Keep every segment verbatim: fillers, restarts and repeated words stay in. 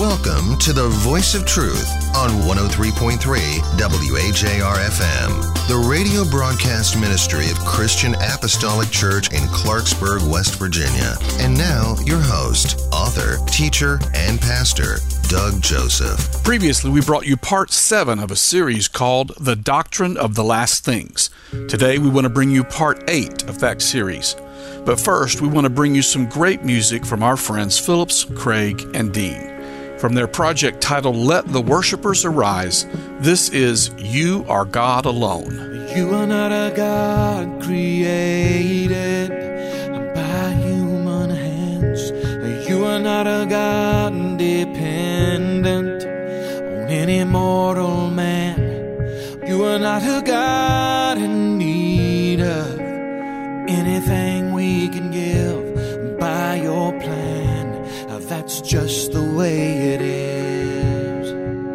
Welcome to the Voice of Truth on one oh three point three W A J R F M, the radio broadcast ministry of Christian Apostolic Church in Clarksburg, West Virginia. And now, your host, author, teacher, and pastor, Doug Joseph. Previously, we brought you part seven of a series called The Doctrine of the Last Things. Today, we want to bring you part eight of that series. But first, we want to bring you some great music from our friends Phillips, Craig, and Dean. From their project titled Let the Worshipers Arise, this is You Are God Alone. You are not a God created by human hands. You are not a God dependent on any mortal man. You are not a God in need of anything we can give by your plan. That's just the way it is.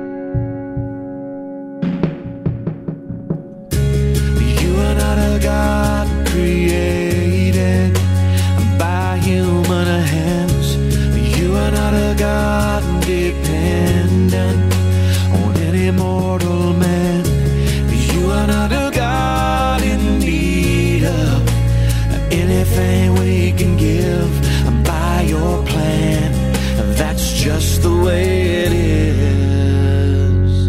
You are not a God created by human hands. You are not a God dependent on any mortal man. You are not a God in need of anything we can give by your plan. That's just the way it is.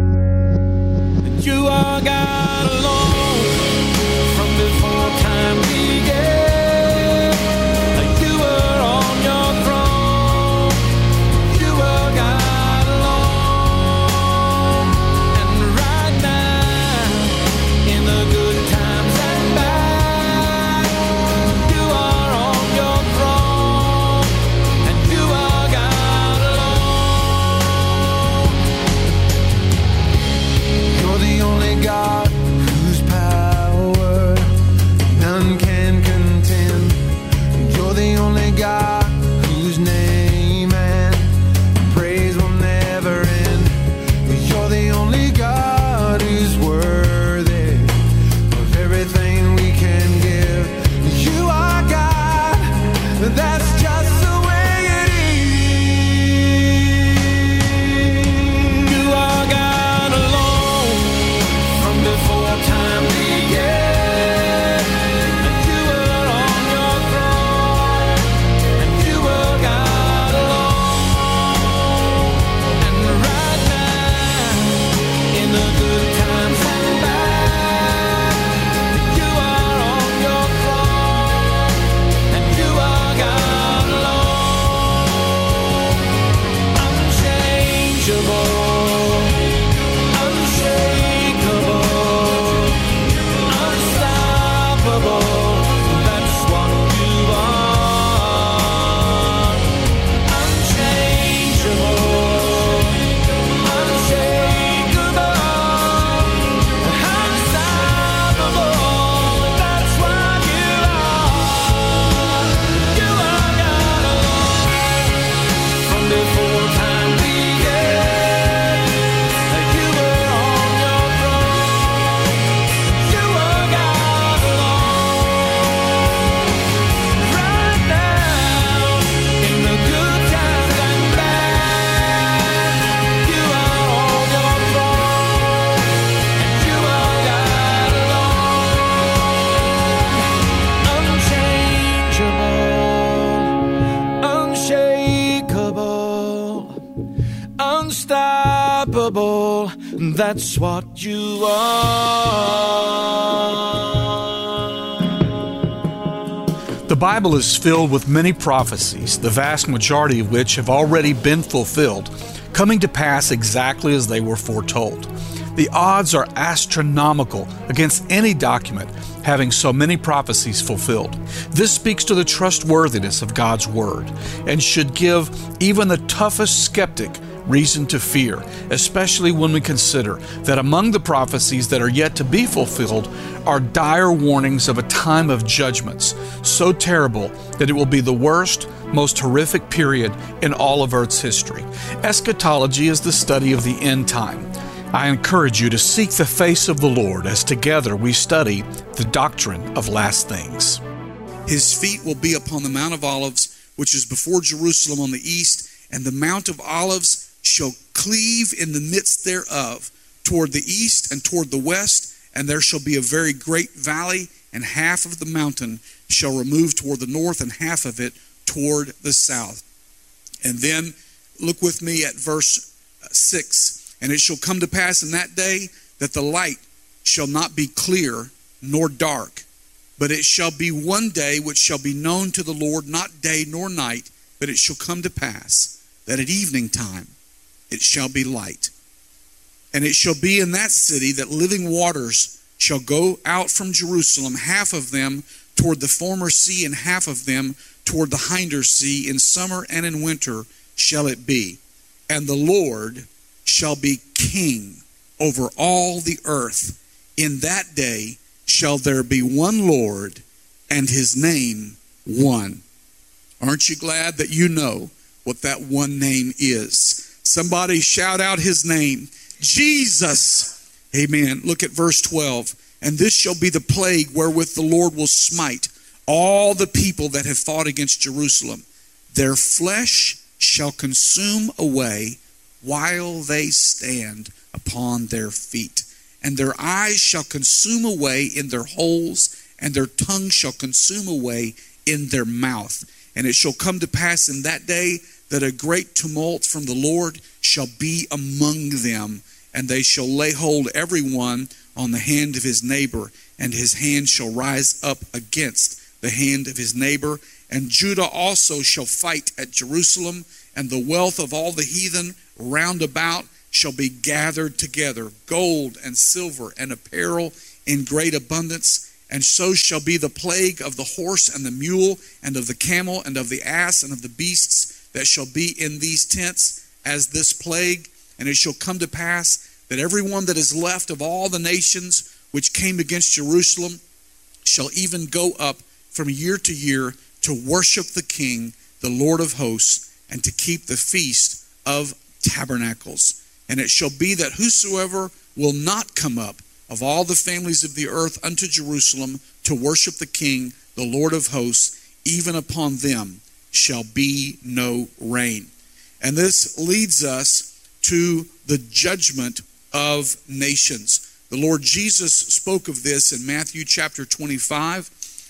You are God alone from before time began. You were on your throne. You are God alone. And right now, in the good times and bad, you are on your throne. And you are God whose power none can contend. You're the only God whose name and praise will never end. You're the only God who's worthy of everything we can give. You are God, that's just the way it is. You are God alone before time began. You were on your throne, and you were God alone. And right now, in the good times and bad, you are on your throne, and you are God alone. Unchangeable, unshakable, that's what you are. Unchangeable, unshakable, unstoppable, that's what you are. You are God alone from before time began. You were on your throne. You are God alone. Right now, in the good times and bad, you are on your throne, and you are God alone. Unchangeable, unshakable, unstoppable, that's what you are. The Bible is filled with many prophecies, the vast majority of which have already been fulfilled, coming to pass exactly as they were foretold. The odds are astronomical against any document having so many prophecies fulfilled. This speaks to the trustworthiness of God's Word and should give even the toughest skeptic reason to fear, especially when we consider that among the prophecies that are yet to be fulfilled are dire warnings of a time of judgments so terrible that it will be the worst, most horrific period in all of Earth's history. Eschatology is the study of the end time. I encourage you to seek the face of the Lord as together we study the doctrine of last things. His feet will be upon the Mount of Olives, which is before Jerusalem on the east, And the Mount of Olives shall cleave in the midst thereof, toward the east and toward the west, and there shall be a very great valley, and half of the mountain shall remove toward the north, and half of it toward the south. And then look with me at verse six. And it shall come to pass in that day that the light shall not be clear nor dark, but it shall be one day which shall be known to the Lord, not day nor night, but it shall come to pass that at evening time it shall be light. And it shall be in that city that living waters shall go out from Jerusalem, half of them toward the former sea, and half of them toward the hinder sea. In summer and in winter shall it be. And the Lord shall be king over all the earth. In that day shall there be one Lord, and his name one. Aren't you glad that you know what that one name is? Somebody shout out his name. Jesus. Amen. Look at verse twelve. And this shall be the plague wherewith the Lord will smite all the people that have fought against Jerusalem. Their flesh shall consume away while they stand upon their feet. And their eyes shall consume away in their holes, and their tongue shall consume away in their mouth. And it shall come to pass in that day that a great tumult from the Lord shall be among them, and they shall lay hold every one on the hand of his neighbor, and his hand shall rise up against the hand of his neighbor. And Judah also shall fight at Jerusalem, and the wealth of all the heathen round about shall be gathered together, gold and silver and apparel in great abundance. And so shall be the plague of the horse and the mule, and of the camel, and of the ass, and of the beasts that shall be in these tents as this plague. And it shall come to pass that every one that is left of all the nations which came against Jerusalem shall even go up from year to year to worship the King, the Lord of hosts, and to keep the feast of tabernacles. And it shall be that whosoever will not come up of all the families of the earth unto Jerusalem to worship the King, the Lord of hosts, even upon them shall be no rain. And this leads us to the judgment of nations. The Lord Jesus spoke of this in Matthew chapter twenty-five.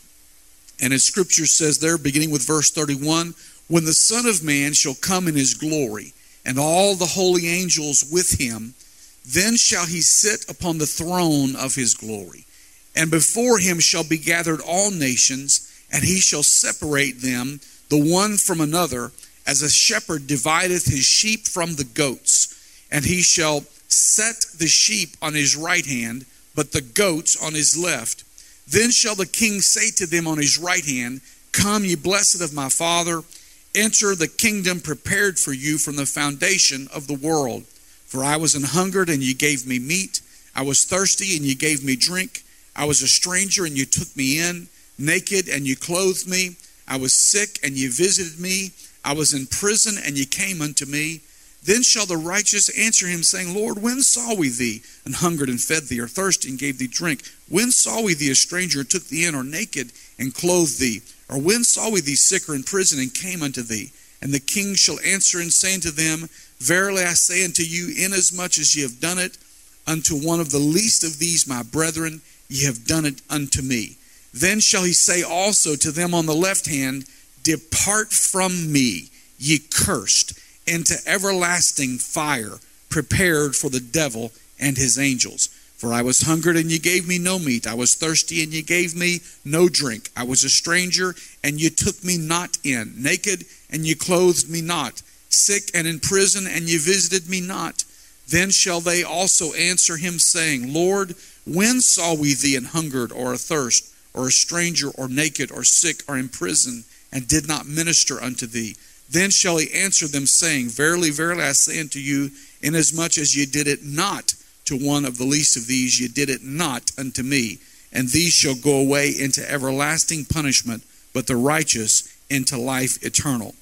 And as Scripture says there, beginning with verse thirty-one, when the Son of Man shall come in his glory, and all the holy angels with him, then shall he sit upon the throne of his glory. And before him shall be gathered all nations, and he shall separate them the one from another, as a shepherd divideth his sheep from the goats. And he shall set the sheep on his right hand, but the goats on his left. Then shall the king say to them on his right hand, Come, ye blessed of my Father, enter the kingdom prepared for you from the foundation of the world. For I was an hungered, and ye gave me meat. I was thirsty, and ye gave me drink. I was a stranger, and ye took me in. Naked, and ye clothed me. I was sick, and ye visited me. I was in prison, and ye came unto me. Then shall the righteous answer him, saying, Lord, when saw we thee an hungered and fed thee, or thirsty and gave thee drink? When saw we thee a stranger and took thee in, or naked and clothed thee? Or when saw we thee sick or in prison and came unto thee? And the king shall answer and say unto them, Verily I say unto you, inasmuch as ye have done it unto one of the least of these my brethren, ye have done it unto me. Then shall he say also to them on the left hand, Depart from me, ye cursed, into everlasting fire, prepared for the devil and his angels. For I was hungered, and ye gave me no meat. I was thirsty, and ye gave me no drink. I was a stranger, and ye took me not in. Naked, and ye clothed me not. Sick and in prison, and ye visited me not. Then shall they also answer him, saying, Lord, when saw we thee an hungered, or athirst, or a stranger, or naked, or sick, or in prison, and did not minister unto thee? Then shall he answer them, saying, Verily, verily, I say unto you, inasmuch as ye did it not to one of the least of these, ye did it not unto me. And these shall go away into everlasting punishment, but the righteous into life eternal.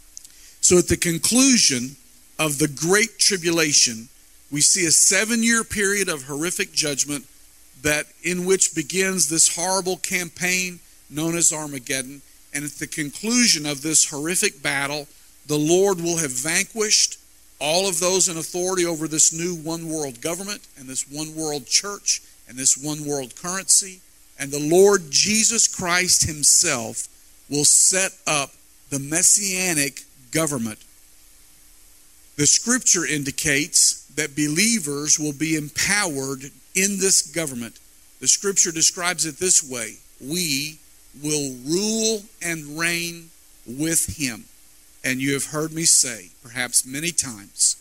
So at the conclusion of the Great Tribulation, we see a seven-year period of horrific judgment that in which begins this horrible campaign known as Armageddon. And at the conclusion of this horrific battle, the Lord will have vanquished all of those in authority over this new one world government and this one world church and this one world currency. And the Lord Jesus Christ himself will set up the messianic government. The scripture indicates that believers will be empowered in this government. The scripture describes it this way: we will rule and reign with him. And you have heard me say, perhaps many times,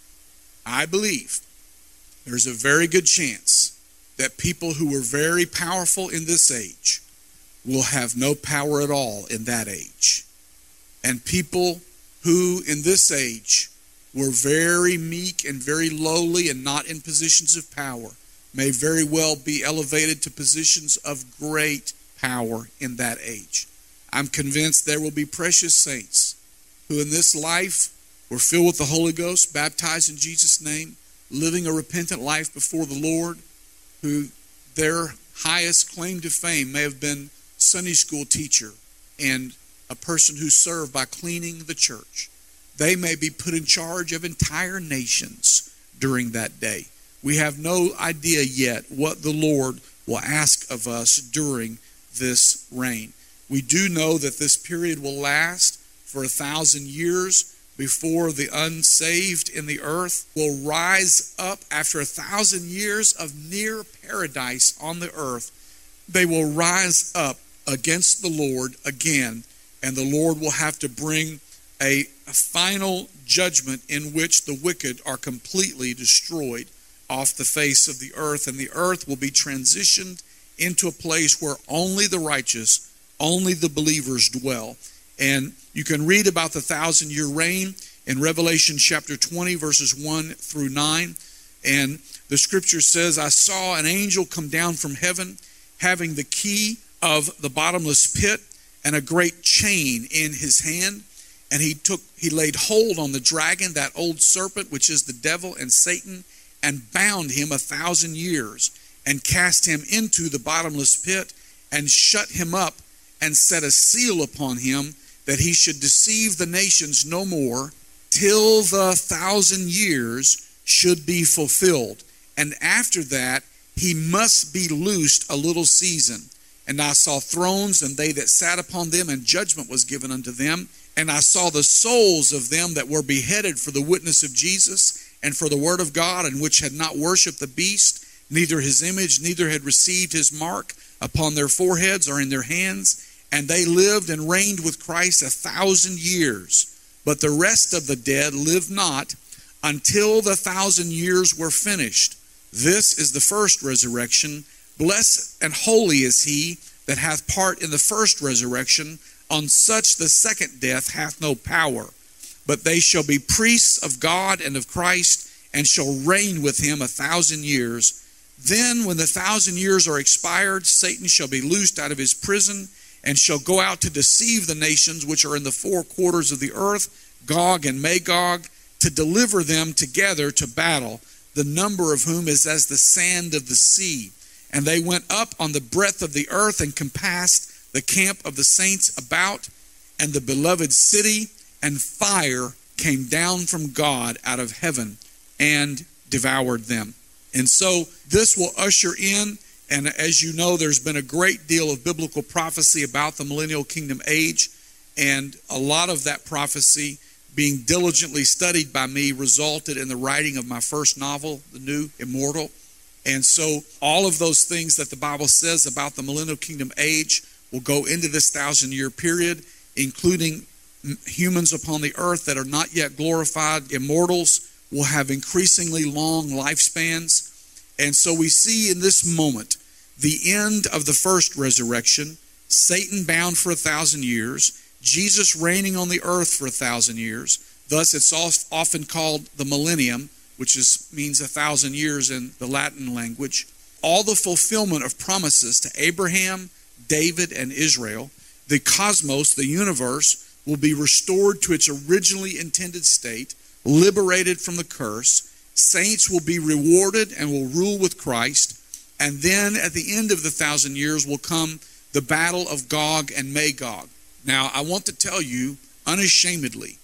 I believe there's a very good chance that people who were very powerful in this age will have no power at all in that age. And people who in this age were very meek and very lowly and not in positions of power may very well be elevated to positions of great power in that age. I'm convinced there will be precious saints who in this life were filled with the Holy Ghost, baptized in Jesus' name, living a repentant life before the Lord, who their highest claim to fame may have been Sunday school teacher and a person who served by cleaning the church. They may be put in charge of entire nations during that day. We have no idea yet what the Lord will ask of us during this reign. We do know that this period will last for a thousand years before the unsaved in the earth will rise up after a thousand years of near paradise on the earth. They will rise up against the Lord again, and the Lord will have to bring a, a final judgment in which the wicked are completely destroyed off the face of the earth, and the earth will be transitioned into a place where only the righteous, only the believers dwell. And you can read about the thousand year reign in Revelation chapter twenty, verses one through nine. And the scripture says, I saw an angel come down from heaven, having the key of the bottomless pit and a great chain in his hand. And he took, he laid hold on the dragon, that old serpent, which is the devil and Satan, and bound him a thousand years, and cast him into the bottomless pit, and shut him up, and set a seal upon him, that he should deceive the nations no more, till the thousand years should be fulfilled. And after that, he must be loosed a little season. And I saw thrones, and they that sat upon them, and judgment was given unto them. And I saw the souls of them that were beheaded for the witness of Jesus, and for the word of God, and which had not worshipped the beast, neither his image, neither had received his mark upon their foreheads or in their hands. And they lived and reigned with Christ a thousand years. But the rest of the dead lived not until the thousand years were finished. This is the first resurrection. Blessed and holy is he that hath part in the first resurrection. On such the second death hath no power. But they shall be priests of God and of Christ, and shall reign with him a thousand years. Then when the thousand years are expired, Satan shall be loosed out of his prison, and shall go out to deceive the nations which are in the four quarters of the earth, Gog and Magog, to deliver them together to battle, the number of whom is as the sand of the sea. And they went up on the breadth of the earth, and compassed the camp of the saints about, and the beloved city, and fire came down from God out of heaven, and devoured them. And so this will usher in, and as you know, there's been a great deal of biblical prophecy about the millennial kingdom age, and a lot of that prophecy being diligently studied by me resulted in the writing of my first novel, The New Immortal. And so all of those things that the Bible says about the millennial kingdom age will go into this thousand year period, including humans upon the earth that are not yet glorified. Immortals will have increasingly long lifespans. And so we see in this moment the end of the first resurrection, Satan bound for a thousand years, Jesus reigning on the earth for a thousand years. Thus it's often called the millennium, which is, means a thousand years in the Latin language. All the fulfillment of promises to Abraham, David, and Israel. The cosmos, the universe, will be restored to its originally intended state, liberated from the curse. Saints will be rewarded and will rule with Christ. And then at the end of the thousand years will come the battle of Gog and Magog. Now, I want to tell you unashamedly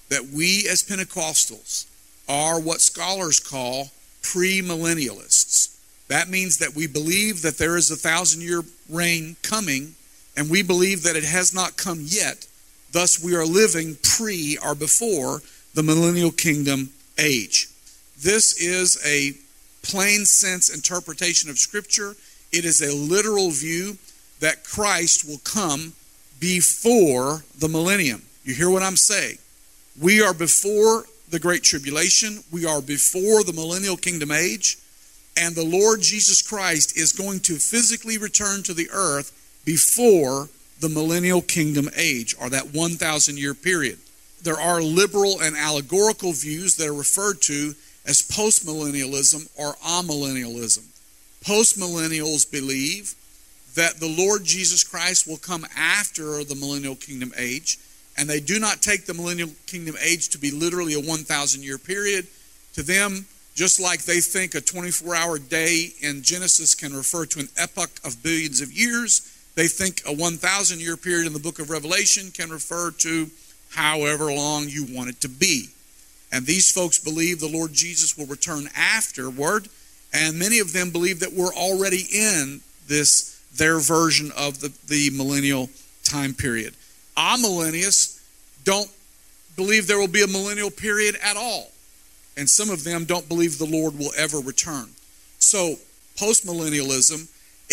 that we as Pentecostals are what scholars call premillennialists. That means that we believe that there is a thousand-year reign coming, and we believe that it has not come yet. Thus, we are living pre or before the millennial kingdom age. This is a plain sense interpretation of Scripture. It is a literal view that Christ will come before the millennium. You hear what I'm saying? We are before the Great Tribulation. We are before the millennial kingdom age. And the Lord Jesus Christ is going to physically return to the earth before the millennial kingdom age, or that one thousand year period. There are liberal and allegorical views that are referred to as postmillennialism or amillennialism. Postmillennials believe that the Lord Jesus Christ will come after the millennial kingdom age, and they do not take the millennial kingdom age to be literally a one thousand year period. To them, just like they think a twenty-four hour day in Genesis can refer to an epoch of billions of years, they think a one thousand year period in the book of Revelation can refer to however long you want it to be. And these folks believe the Lord Jesus will return afterward, and many of them believe that we're already in this, their version of the, the millennial time period. Amillennialists don't believe there will be a millennial period at all. And some of them don't believe the Lord will ever return. So postmillennialism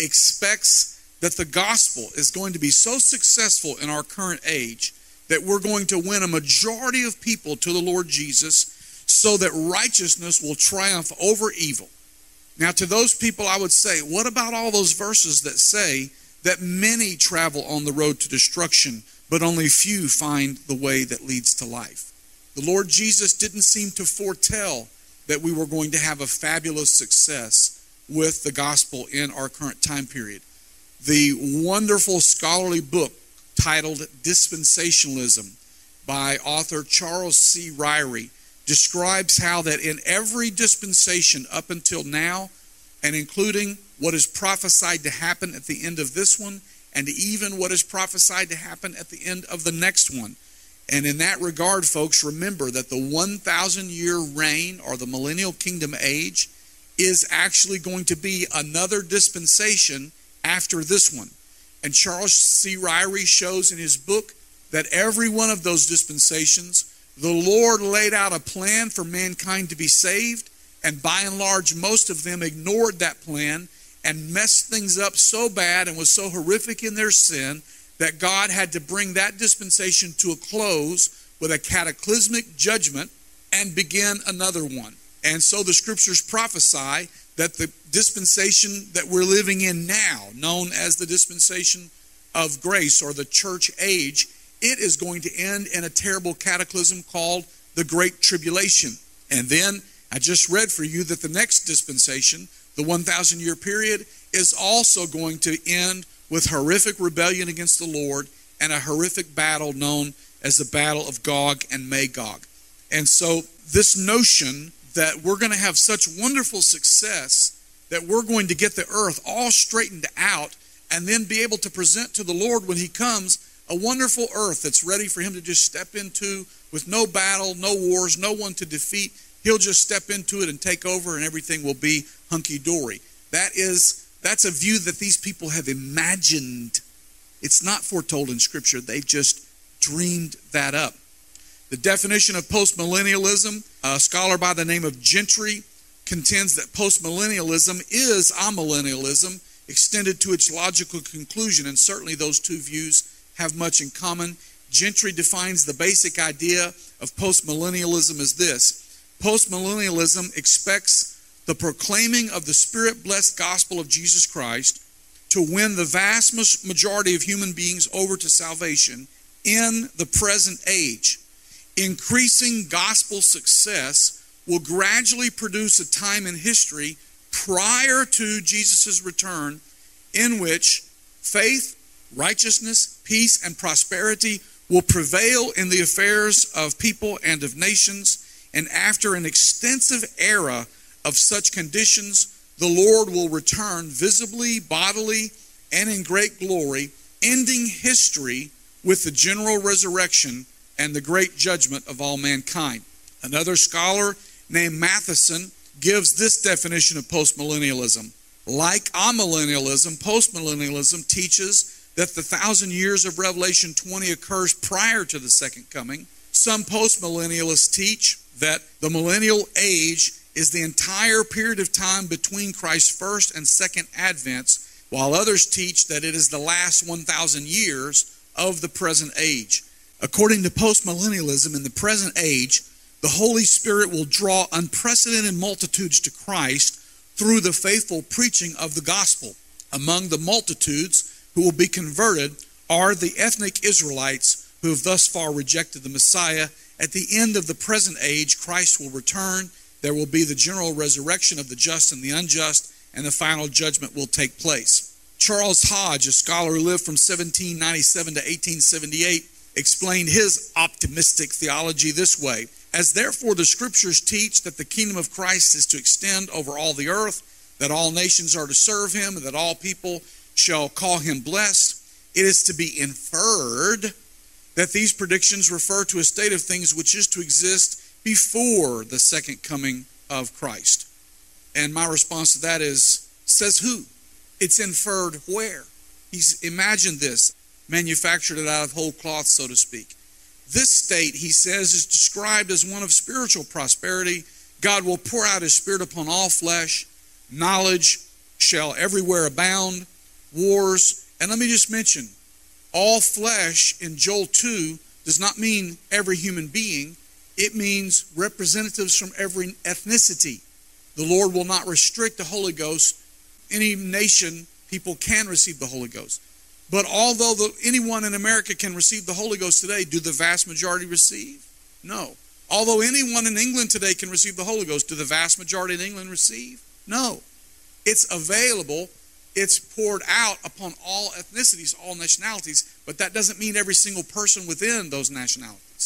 expects that the gospel is going to be so successful in our current age that we're going to win a majority of people to the Lord Jesus so that righteousness will triumph over evil. Now, to those people, I would say, what about all those verses that say that many travel on the road to destruction, but only few find the way that leads to life? The Lord Jesus didn't seem to foretell that we were going to have a fabulous success with the gospel in our current time period. The wonderful scholarly book titled Dispensationalism by author Charles C. Ryrie describes how that in every dispensation up until now, and including what is prophesied to happen at the end of this one, and even what is prophesied to happen at the end of the next one. And in that regard, folks, remember that the one thousand year reign, or the millennial kingdom age, is actually going to be another dispensation after this one. And Charles C. Ryrie shows in his book that every one of those dispensations, the Lord laid out a plan for mankind to be saved, and by and large, most of them ignored that plan and messed things up so bad and was so horrific in their sin that God had to bring that dispensation to a close with a cataclysmic judgment and begin another one. And so the scriptures prophesy that the dispensation that we're living in now, known as the dispensation of grace or the church age, it is going to end in a terrible cataclysm called the Great Tribulation. And then I just read for you that the next dispensation, the one thousand year period, is also going to end with horrific rebellion against the Lord and a horrific battle known as the Battle of Gog and Magog. And so this notion that we're going to have such wonderful success that we're going to get the earth all straightened out and then be able to present to the Lord when he comes a wonderful earth that's ready for him to just step into with no battle, no wars, no one to defeat. He'll just step into it and take over and everything will be hunky-dory. That is, that's a view that these people have imagined. It's not foretold in Scripture. They've just dreamed that up. The definition of postmillennialism, a scholar by the name of Gentry contends that postmillennialism is amillennialism extended to its logical conclusion, and certainly those two views have much in common. Gentry defines the basic idea of postmillennialism as this: postmillennialism expects the proclaiming of the Spirit-blessed gospel of Jesus Christ to win the vast majority of human beings over to salvation in the present age. Increasing gospel success will gradually produce a time in history prior to Jesus' return in which faith, righteousness, peace, and prosperity will prevail in the affairs of people and of nations. And after an extensive era of such conditions, the Lord will return visibly, bodily, and in great glory, ending history with the general resurrection and the great judgment of all mankind. Another scholar named Matheson gives this definition of postmillennialism. Like amillennialism, postmillennialism teaches that the thousand years of Revelation twenty occurs prior to the second coming. Some postmillennialists teach that the millennial age is the entire period of time between Christ's first and second advents, while others teach that it is the last one thousand years of the present age. According to postmillennialism, in the present age, the Holy Spirit will draw unprecedented multitudes to Christ through the faithful preaching of the gospel. Among the multitudes who will be converted are the ethnic Israelites who have thus far rejected the Messiah. At the end of the present age, Christ will return. There will be the general resurrection of the just and the unjust, and the final judgment will take place. Charles Hodge, a scholar who lived from seventeen ninety-seven to eighteen seventy-eight, explained his optimistic theology this way: as therefore the scriptures teach that the kingdom of Christ is to extend over all the earth, that all nations are to serve him, and that all people shall call him blessed, it is to be inferred that these predictions refer to a state of things which is to exist before the second coming of Christ. And my response to that is, says who? It's inferred where? He's imagined this, manufactured it out of whole cloth, so to speak. This state, he says, is described as one of spiritual prosperity. God will pour out his Spirit upon all flesh. Knowledge shall everywhere abound. Wars. And let me just mention, all flesh in Joel two does not mean every human being. It means representatives from every ethnicity. The Lord will not restrict the Holy Ghost. Any nation, people can receive the Holy Ghost. But although the, anyone in America can receive the Holy Ghost today, do the vast majority receive? No. Although anyone in England today can receive the Holy Ghost, do the vast majority in England receive? No. It's available. It's poured out upon all ethnicities, all nationalities, but that doesn't mean every single person within those nationalities.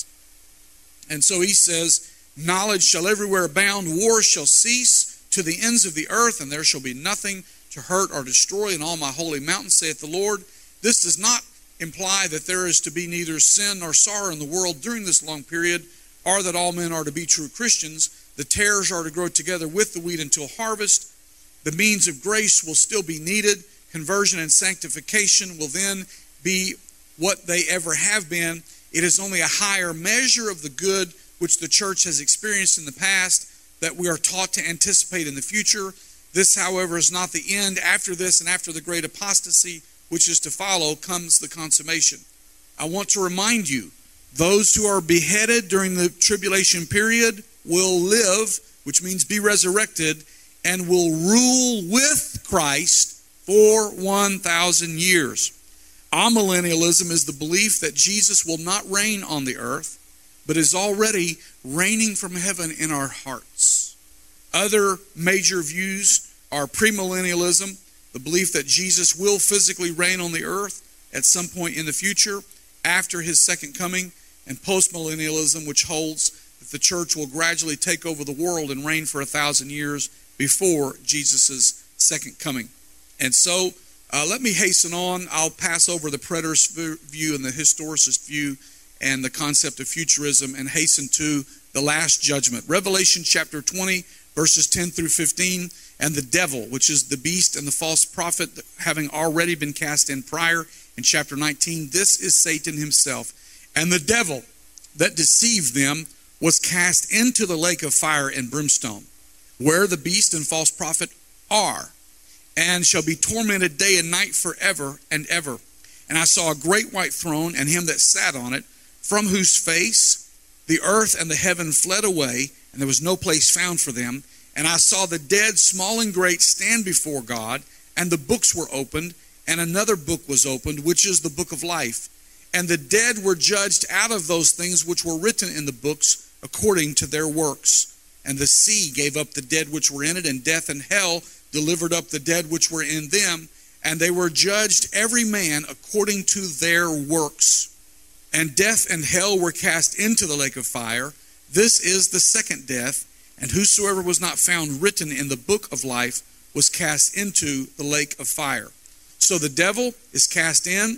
And so he says, knowledge shall everywhere abound, war shall cease to the ends of the earth, and there shall be nothing to hurt or destroy in all my holy mountains, saith the Lord. This does not imply that there is to be neither sin nor sorrow in the world during this long period, or that all men are to be true Christians. The tares are to grow together with the wheat until harvest. The means of grace will still be needed. Conversion and sanctification will then be what they ever have been. It is only a higher measure of the good which the church has experienced in the past that we are taught to anticipate in the future. This, however, is not the end. After this and after the great apostasy which is to follow comes the consummation. I want to remind you, those who are beheaded during the tribulation period will live, which means be resurrected, and will rule with Christ for one thousand years. Amillennialism is the belief that Jesus will not reign on the earth, but is already reigning from heaven in our hearts. Other major views are premillennialism, the belief that Jesus will physically reign on the earth at some point in the future after his second coming, and postmillennialism, which holds that the church will gradually take over the world and reign for a thousand years before Jesus' second coming. And so, uh, let me hasten on. I'll pass over the preterist view and the historicist view and the concept of futurism and hasten to the last judgment. Revelation chapter twenty, verses ten through fifteen. And the devil, which is the beast and the false prophet, having already been cast in prior in chapter nineteen, this is Satan himself. And the devil that deceived them was cast into the lake of fire and brimstone, where the beast and false prophet are, and shall be tormented day and night forever and ever. And I saw a great white throne, and him that sat on it, from whose face the earth and the heaven fled away, and there was no place found for them. And I saw the dead, small and great, stand before God, and the books were opened, and another book was opened, which is the book of life. And the dead were judged out of those things which were written in the books according to their works. And the sea gave up the dead which were in it, and death and hell delivered up the dead which were in them. And they were judged every man according to their works. And death and hell were cast into the lake of fire. This is the second death. And whosoever was not found written in the book of life was cast into the lake of fire. So the devil is cast in.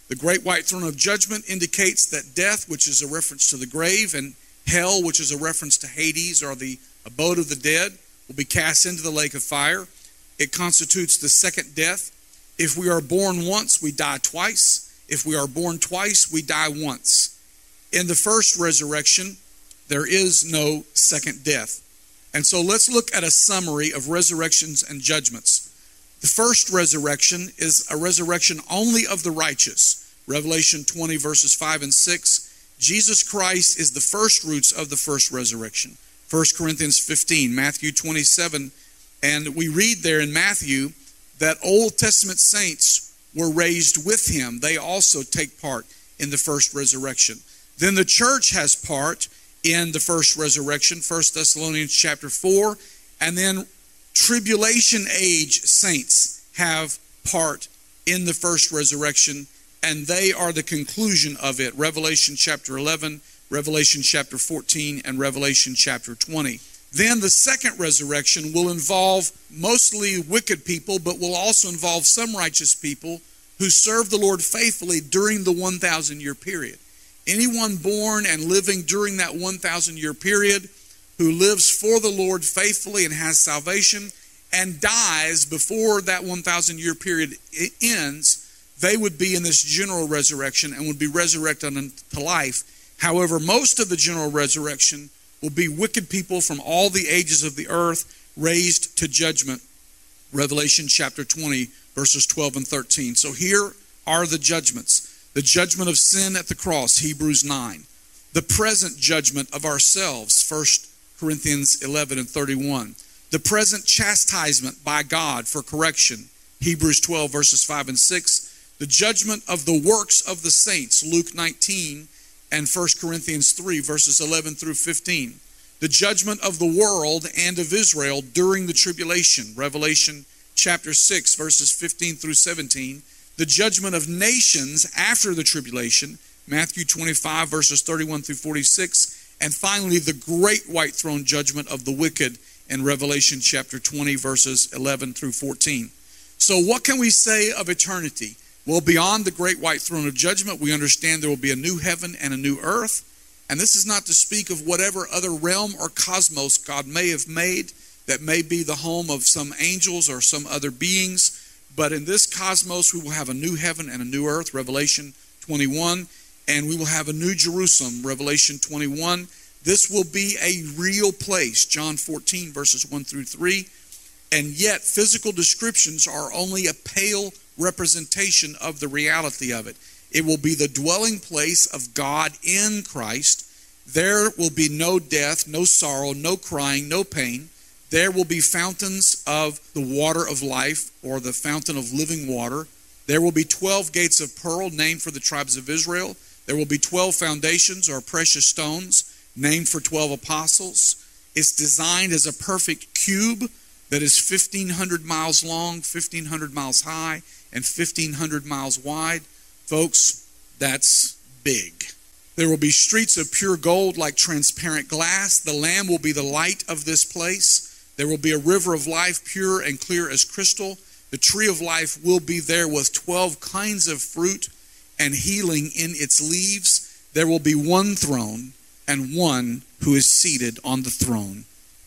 The great white throne of judgment indicates that death, which is a reference to the grave, and hell, which is a reference to Hades, or the abode of the dead, will be cast into the lake of fire. It constitutes the second death. If we are born once, we die twice. If we are born twice, we die once. In the first resurrection, there is no second death. And so let's look at a summary of resurrections and judgments. The first resurrection is a resurrection only of the righteous. Revelation twenty, verses five and six. Jesus Christ is the first fruits of the first resurrection. First Corinthians fifteen, Matthew twenty-seven. And we read there in Matthew that Old Testament saints were raised with him. They also take part in the first resurrection. Then the church has part in the first resurrection, First Thessalonians chapter four. And then tribulation age saints have part in the first resurrection, and they are the conclusion of it. Revelation chapter eleven, Revelation chapter fourteen, and Revelation chapter twenty. Then the second resurrection will involve mostly wicked people, but will also involve some righteous people who serve the Lord faithfully during the one thousand year period. Anyone born and living during that one thousand year period who lives for the Lord faithfully and has salvation and dies before that one thousand year period ends, they would be in this general resurrection and would be resurrected unto life. However, most of the general resurrection will be wicked people from all the ages of the earth raised to judgment. Revelation chapter twenty, verses twelve and thirteen. So here are the judgments. The judgment of sin at the cross, Hebrews nine. The present judgment of ourselves, First Corinthians eleven and thirty-one. The present chastisement by God for correction, Hebrews twelve, verses five and six. The judgment of the works of the saints, Luke nineteen, and First Corinthians three, verses eleven through fifteen. The judgment of the world and of Israel during the tribulation, Revelation chapter six, verses fifteen through seventeen. The judgment of nations after the tribulation, Matthew twenty-five, verses thirty-one through forty-six. And finally, the great white throne judgment of the wicked in Revelation chapter twenty, verses eleven through fourteen. So what can we say of eternity? Well, beyond the great white throne of judgment, we understand there will be a new heaven and a new earth. And this is not to speak of whatever other realm or cosmos God may have made that may be the home of some angels or some other beings. But in this cosmos, we will have a new heaven and a new earth, Revelation twenty-one. And we will have a new Jerusalem, Revelation twenty-one. This will be a real place, John fourteen, verses one through three. And yet, physical descriptions are only a pale representation of the reality of it. It will be the dwelling place of God in Christ. There will be no death, no sorrow, no crying, no pain. There will be fountains of the water of life, or the fountain of living water. There will be twelve gates of pearl, named for the tribes of Israel. There will be twelve foundations, or precious stones, named for twelve apostles. It's designed as a perfect cube that is fifteen hundred miles long, fifteen hundred miles high, and fifteen hundred miles wide. Folks, that's big. There will be streets of pure gold like transparent glass. The Lamb will be the light of this place. There will be a river of life, pure and clear as crystal. The tree of life will be there with twelve kinds of fruit and healing in its leaves. There will be one throne and one who is seated on the throne,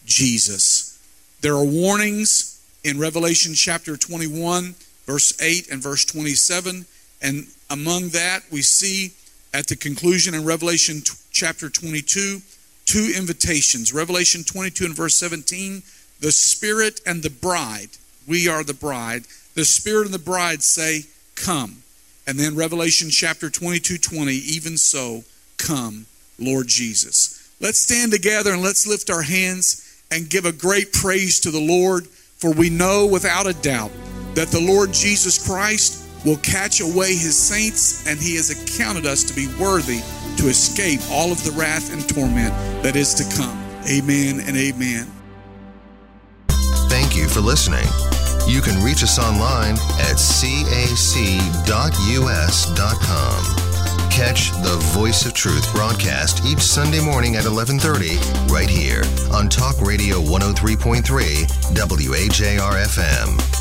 Jesus. There are warnings in Revelation chapter twenty-one, verse eight and verse twenty-seven. And among that, we see at the conclusion in Revelation chapter twenty-two, two invitations. Revelation twenty-two and verse seventeen, the Spirit and the bride. We are the bride. The Spirit and the bride say, come. And then Revelation chapter twenty-two, twenty, even so, come, Lord Jesus. Let's stand together and let's lift our hands and give a great praise to the Lord, for we know without a doubt that the Lord Jesus Christ will catch away his saints, and he has accounted us to be worthy to escape all of the wrath and torment that is to come. Amen and amen. Thank you for listening. You can reach us online at c a c dot u s dot com. Catch the Voice of Truth broadcast each Sunday morning at eleven thirty right here on Talk Radio one oh three point three W A J R F M.